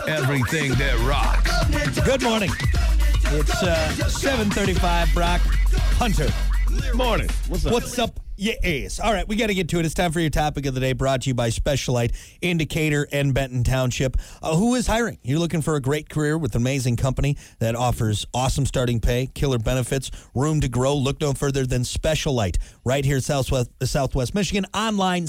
Everything that rocks. Good morning. It's 7:35. Brock Hunter. Morning. What's up? What's up, you ace? All right, we got to get to it. It's time for your topic of the day, brought to you by Specialite Indicator and Benton Township. Who is hiring? You're looking for a great career with an amazing company that offers awesome starting pay, killer benefits, room to grow. Look no further than Specialite, right here in Southwest Michigan. Online,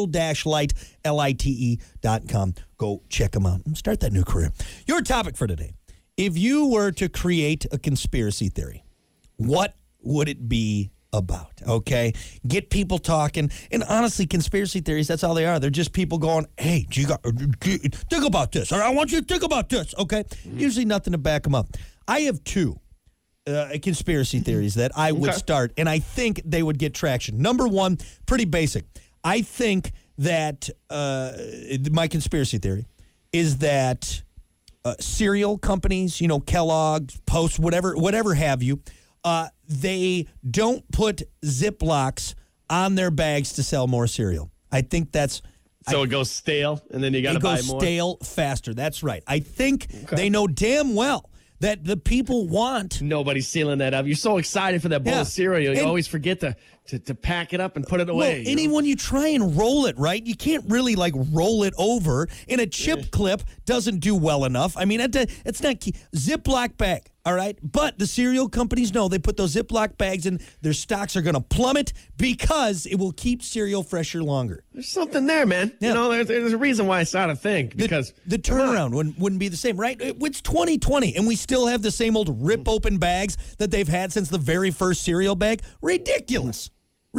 special-lite.com. Go check them out and start that new career. Your topic for today. If you were to create a conspiracy theory, what would it be about? Okay, get people talking. And honestly, conspiracy theories, that's all they are. They're just people going, hey, think about this, or I want you to think about this. Okay, usually nothing to back them up. I have two conspiracy theories that I would start, and I think they would get traction. Number one, pretty basic. I think that my conspiracy theory is that cereal companies, Kellogg's, Post, whatever have you, they don't put Ziplocs on their bags to sell more cereal. I think that's... So it goes stale, and then you got to buy more? It goes stale faster. That's right. I think they know damn well that the people want... Nobody's sealing that up. You're so excited for that bowl of cereal, you always forget to pack it up and put it away. Well, when you try and roll it, right, you can't really, roll it over. And a chip clip doesn't do well enough. I mean, it's not key. Ziploc bag, all right? But the cereal companies know they put those Ziploc bags in, their stocks are going to plummet because it will keep cereal fresher longer. There's something there, man. Yeah. There's a reason why it's not a thing. Because the turnaround wouldn't be the same, right? It's 2020, and we still have the same old rip-open bags that they've had since the very first cereal bag. Ridiculous.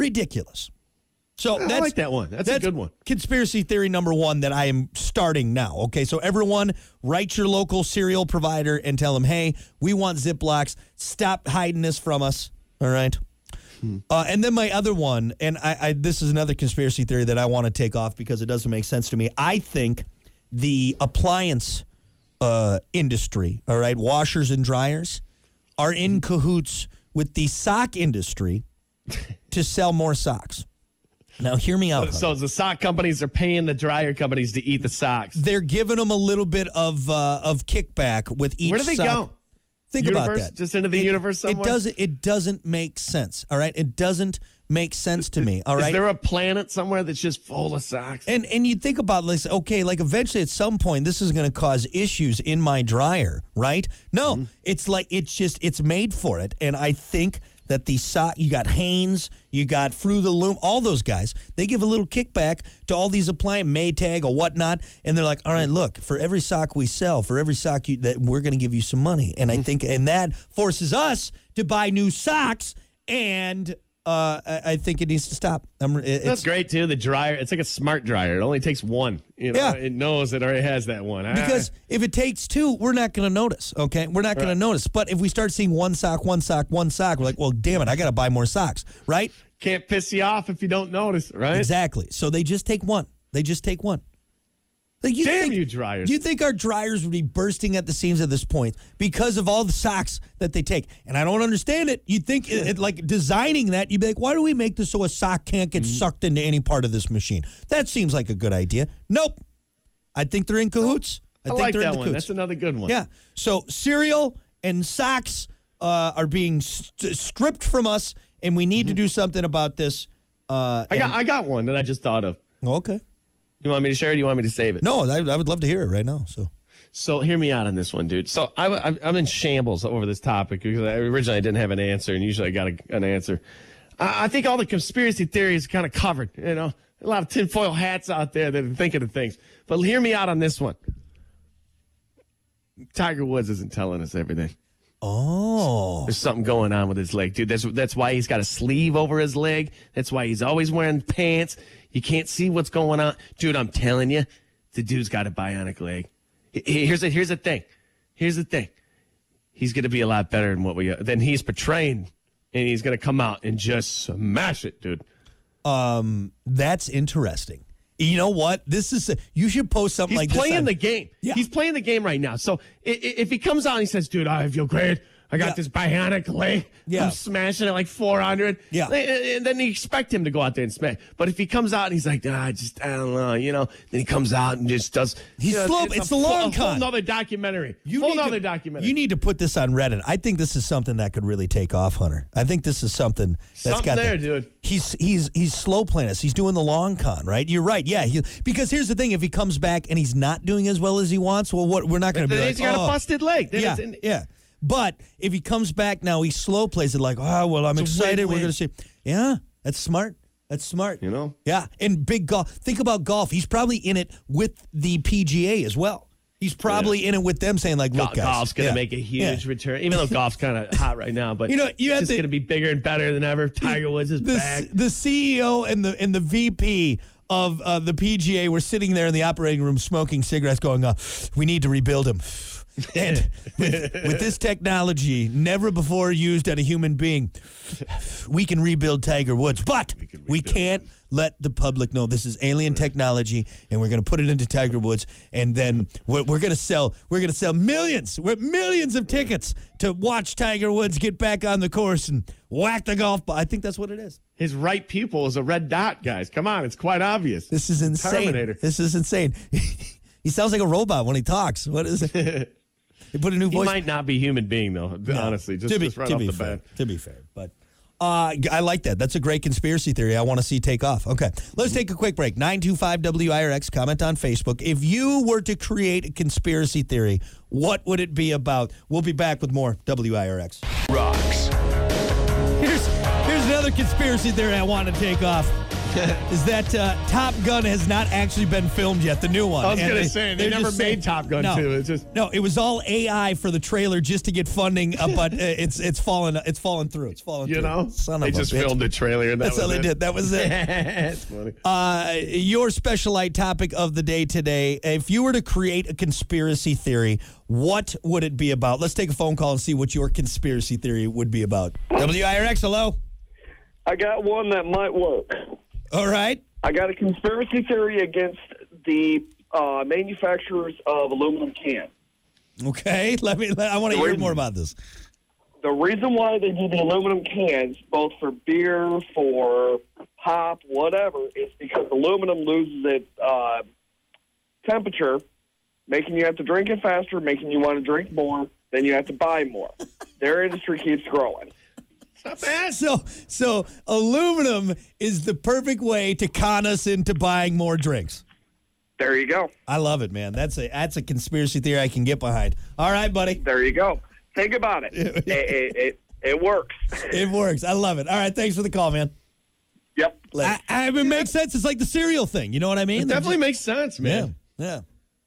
So I like that one. That's a good one. Conspiracy theory number one that I am starting now. Okay, so everyone write your local cereal provider and tell them, hey, we want Ziplocs. Stop hiding this from us. All right. And then my other one, and this is another conspiracy theory that I want to take off because it doesn't make sense to me. I think the appliance industry, all right, washers and dryers, are in cahoots with the sock industry to sell more socks. Now, hear me out. So the sock companies are paying the dryer companies to eat the socks. They're giving them a little bit of kickback with each sock. Where do they go? Think about that. Just into the universe somewhere? It doesn't make sense, all right? It doesn't make sense to me, all right? Is there a planet somewhere that's just full of socks? And you think about, eventually at some point, this is going to cause issues in my dryer, right? No, it's made for it, and I think that the sock, you got Hanes, you got Fruit of the Loom, all those guys, they give a little kickback to all these appliances, Maytag or whatnot, and they're like, all right, look, for every sock we sell, for every sock that we're going to give you some money. And I think, and that forces us to buy new socks, and I think it needs to stop. That's great, too. The dryer, it's like a smart dryer. It only takes one. It knows it already has that one. Because if it takes two, we're not going to notice, okay? We're not going to notice. But if we start seeing one sock, we're like, well, damn it, I got to buy more socks, right? Can't piss you off if you don't notice, right? Exactly. So they just take one. You dryers. Do you think our dryers would be bursting at the seams at this point because of all the socks that they take? And I don't understand it. You'd think, designing that, you'd be like, why do we make this so a sock can't get sucked into any part of this machine? That seems like a good idea. Nope. I think they're in cahoots. I think like they're that in one. That's another good one. Yeah. So cereal and socks are being stripped from us, and we need to do something about this. I got one that I just thought of. Okay. You want me to share it or do you want me to save it? No, I would love to hear it right now. So hear me out on this one, dude. So I'm in shambles over this topic because originally I didn't have an answer, and usually I got an answer. I think all the conspiracy theories are kind of covered, a lot of tinfoil hats out there that are thinking of things. But hear me out on this one. Tiger Woods isn't telling us everything. Oh. There's something going on with his leg, dude. That's why he's got a sleeve over his leg. That's why he's always wearing pants. You can't see what's going on. Dude, I'm telling you, the dude's got a bionic leg. Here's the thing. He's going to be a lot better than he's portraying, and he's going to come out and just smash it, dude. That's interesting. You know what? You should post something like this. He's playing the game. Yeah. He's playing the game right now. So if he comes out and he says, dude, I feel great. I got this bionic leg. Yeah. I'm smashing it like 400. Yeah. And then you expect him to go out there and smash. But if he comes out and he's like, I don't know, then he comes out and just does. He's slow. It's the long con. A whole nother documentary. You need to put this on Reddit. I think this is something that could really take off, Hunter. I think this is something that's got there, dude. He's slow playing us. He's doing the long con, right? You're right. Yeah. Because here's the thing: if he comes back and he's not doing as well as he wants, well, we're not going to be like, he's got a busted leg. Then yeah. But if he comes back now, he slow plays it like, I'm excited. We're going to see. Yeah, that's smart. That's smart. Yeah, and big golf. Think about golf. He's probably in it with the PGA as well. He's probably in it with them saying, like, look, guys. Golf's going to make a huge return, even though golf's kind of hot right now. But it's just going to be bigger and better than ever. Tiger Woods is back. The CEO and the VP of the PGA were sitting there in the operating room smoking cigarettes going, we need to rebuild him. And with this technology never before used on a human being, we can rebuild Tiger Woods. But we can't let the public know this is alien technology, and we're going to put it into Tiger Woods, and then we're going to sell millions of tickets to watch Tiger Woods get back on the course and whack the golf ball. I think that's what it is. His right pupil is a red dot, guys. Come on, it's quite obvious. This is insane. Terminator. This is insane. He sounds like a robot when he talks. What is it? They put a new voice. He might not be a human being, though, honestly, just right off the bat. To be fair. But I like that. That's a great conspiracy theory I want to see take off. Okay, let's take a quick break. 925-WIRX, comment on Facebook. If you were to create a conspiracy theory, what would it be about? We'll be back with more WIRX. Rocks. Here's another conspiracy theory I want to take off. Is that Top Gun has not actually been filmed yet, the new one. I was going to say, they never made Top Gun 2. No, it was all AI for the trailer just to get funding, but it's fallen through. It's fallen through. Son they of just a bitch. filmed the trailer. And That's all they did. That was it. That's funny. Your special light topic of the day today, if you were to create a conspiracy theory, what would it be about? Let's take a phone call and see what your conspiracy theory would be about. WIRX, hello? I got one that might work. All right. I got a conspiracy theory against the manufacturers of aluminum cans. Okay. I want to hear more about this. The reason why they do the aluminum cans, both for beer, for pop, whatever, is because aluminum loses its temperature, making you have to drink it faster, making you want to drink more, then you have to buy more. Their industry keeps growing. Not bad. So aluminum is the perfect way to con us into buying more drinks. There you go. I love it, man. That's a conspiracy theory I can get behind. All right, buddy. There you go. Think about it. It works. It works. I love it. All right, thanks for the call, man. Yep. It makes sense. It's like the cereal thing. You know what I mean? It definitely makes sense, man. Yeah.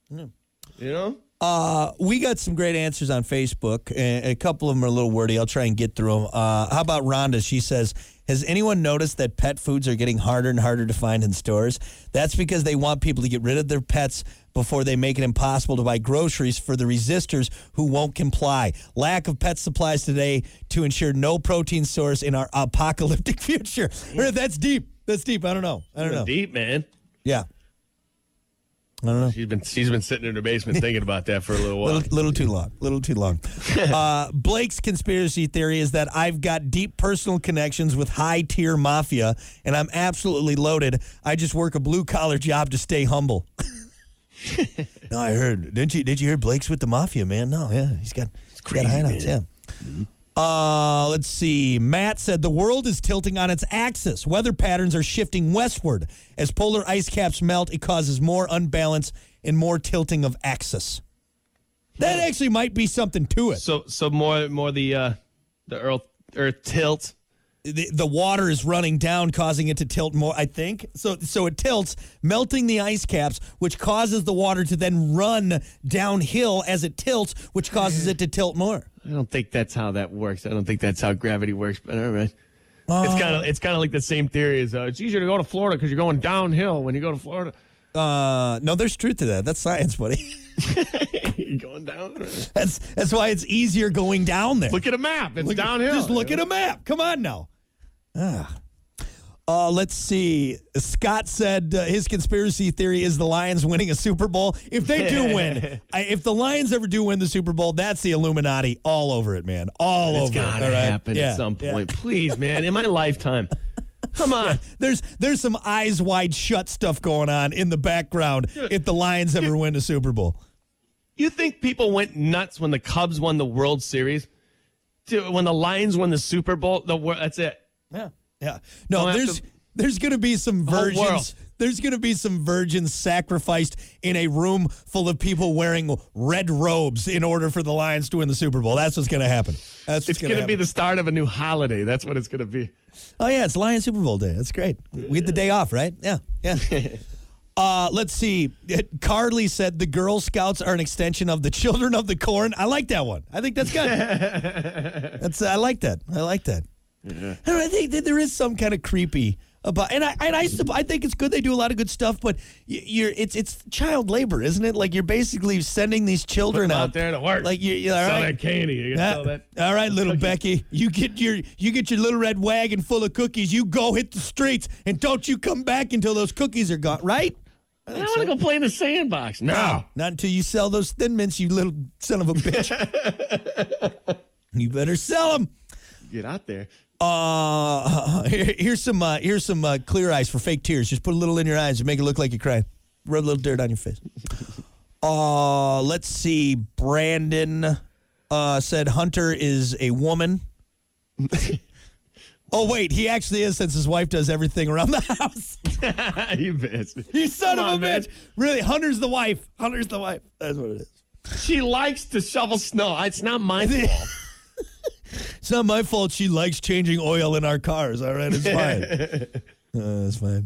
We got some great answers on Facebook. A couple of them are a little wordy. I'll try and get through them. How about Rhonda? She says, has anyone noticed that pet foods are getting harder and harder to find in stores? That's because they want people to get rid of their pets before they make it impossible to buy groceries for the resistors who won't comply. Lack of pet supplies today to ensure no protein source in our apocalyptic future. That's deep. That's deep. I don't know. Deep, man. Yeah. I don't know. She's been sitting in her basement thinking about that for a little while. Little too long. Blake's conspiracy theory is that I've got deep personal connections with high-tier mafia, and I'm absolutely loaded. I just work a blue-collar job to stay humble. No, I heard. Did you hear Blake's with the mafia, man? No, yeah. He's got hideouts, yeah. Let's see. Matt said the world is tilting on its axis. Weather patterns are shifting westward. As polar ice caps melt, it causes more unbalance and more tilting of axis. That actually might be something to it. So more the Earth tilt. The water is running down, causing it to tilt more, I think. So it tilts, melting the ice caps, which causes the water to then run downhill as it tilts, which causes it to tilt more. I don't think that's how that works. I don't think that's how gravity works. But all right. It's kind of like the same theory as it's easier to go to Florida because you're going downhill when you go to Florida. No, there's truth to that. That's science, buddy. You're going down. That's why it's easier going down there. Look at a map. It's downhill. Just look at a map. Come on now. Let's see. Scott said his conspiracy theory is the Lions winning a Super Bowl. If they do win, if the Lions ever do win the Super Bowl, that's the Illuminati all over it, man. All over it. It's gotta happen at some point. Please, man, in my lifetime. Come on. There's some eyes wide shut stuff going on in the background if the Lions ever win the Super Bowl. You think people went nuts when the Cubs won the World Series? When the Lions won the Super Bowl? That's it. Yeah. No, there's going to be some virgins. There's going to be some virgins sacrificed in a room full of people wearing red robes in order for the Lions to win the Super Bowl. That's what's going to happen. It's going to be the start of a new holiday. That's what it's going to be. Oh, yeah. It's Lions Super Bowl day. That's great. We get the day off, right? Yeah. Let's see. Carly said the Girl Scouts are an extension of the Children of the Corn. I like that one. I think that's good. I like that. Yeah. And I think that there is some kind of creepy about, and I think it's good. They do a lot of good stuff, but it's child labor, isn't it? Like you're basically sending these children out there to work. Like you all sell right. that candy. You sell that. All right, little Becky, you get your little red wagon full of cookies. You go hit the streets, and don't you come back until those cookies are gone. Right? I want to go play in the sandbox. No, not until you sell those Thin Mints, you little son of a bitch. You better sell them. Get out there. Here's some clear ice for fake tears. Just put a little in your eyes and make it look like you're crying. Rub a little dirt on your face. Let's see. Brandon said Hunter is a woman. Oh, wait. He actually is, since his wife does everything around the house. You bitch. You son of a bitch. Really, Hunter's the wife. That's what it is. She likes to shovel snow. It's not my fault. It's not my fault she likes changing oil in our cars. All right, it's fine. It's fine.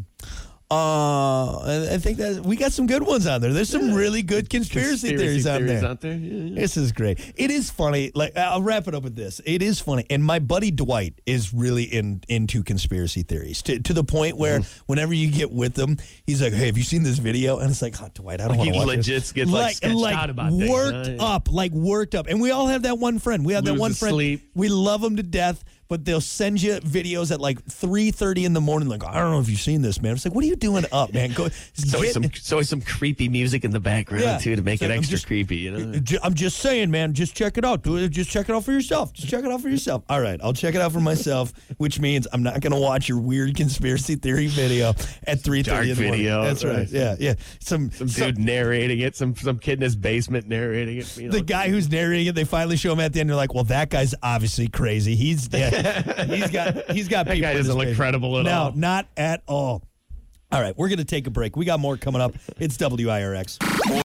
I think that we got some good ones on there. There's some really good conspiracy theories out there. Yeah. This is great. It is funny. Like I'll wrap it up with this. It is funny, and my buddy Dwight is really into conspiracy theories to the point where whenever you get with him, he's like, "Hey, have you seen this video?" And it's like, "Oh, Dwight, I don't want to watch it." He legit gets sketched out about worked up, and we all have that one friend. We have that one friend. Sleep. We love him to death. But they'll send you videos at like 3:30 in the morning. Like, I don't know if you've seen this, man. It's like, what are you doing up, man? Go. So some creepy music in the background too to make it extra creepy. You know. I'm just saying, man. Just check it out. Just check it out for yourself. All right, I'll check it out for myself. Which means I'm not going to watch your weird conspiracy theory video at 3:30 in the morning. Video. That's right. Yeah. Some dude narrating it. Some kid in his basement narrating it. The guy who's narrating it, they finally show him at the end. They're like, well, that guy's obviously crazy. He's got That people. guy doesn't look credible at all. No, not at all. All right, we're going to take a break. We got more coming up. It's WIRX.